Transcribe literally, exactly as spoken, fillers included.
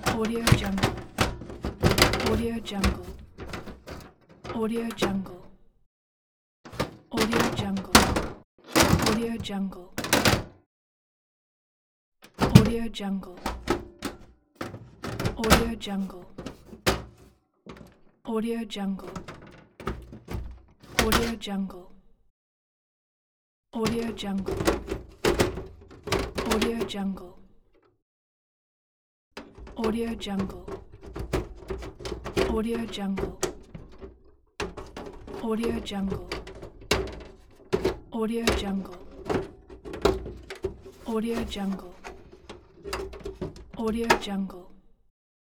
Audio Jungle. Audio Jungle. Audio Jungle. Audio Jungle. Audio Jungle. Audio Jungle. Audio Jungle. Audio Jungle. Audio Jungle. Audio Jungle. Audio Jungle. Audio Jungle. Audio Jungle. Audio Jungle. Audio Jungle. Audio Jungle. Audio Jungle.